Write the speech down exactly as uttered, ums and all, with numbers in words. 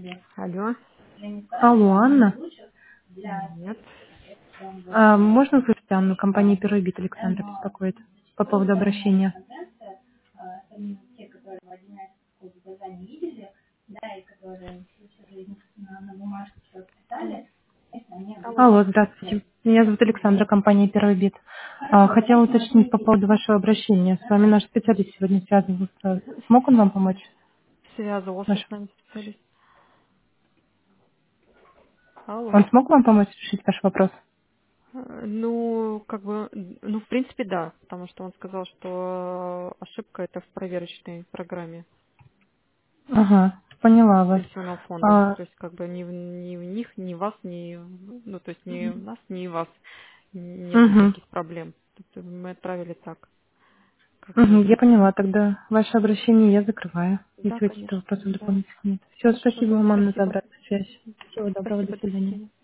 Алло. Алло, Анна. Нет. А, можно услышать Анну? Компания Первый Бит Александр беспокоит по поводу обращения. Алло. Алло, здравствуйте. Меня зовут Александра, компания Первый Бит. А, хотела уточнить по поводу вашего обращения. С вами наш специалист сегодня связывался. Смог он вам помочь? Связывался Ваш- с нами специалист. Алло. Он смог вам помочь решить ваш вопрос? Э, Ну, как бы, ну, в принципе, да, потому что он сказал, что ошибка это в проверочной программе Ага, поняла вас. пенсионного фонда. А, То есть, как бы, ни в, ни в них, ни в вас, ни, в- ну, то есть, ни в нас, ни в вас нет мгм, никаких проблем. То есть мы отправили так, как мгм, есть. я поняла. Тогда ваше обращение я закрываю, Да, если каких-то конечно. вопросов Да. дополнительных нет. Все, Хорошо, спасибо да, вам, Анна, за спасибо. обратную связь. Всего доброго, до Спасибо, до свидания. свидания.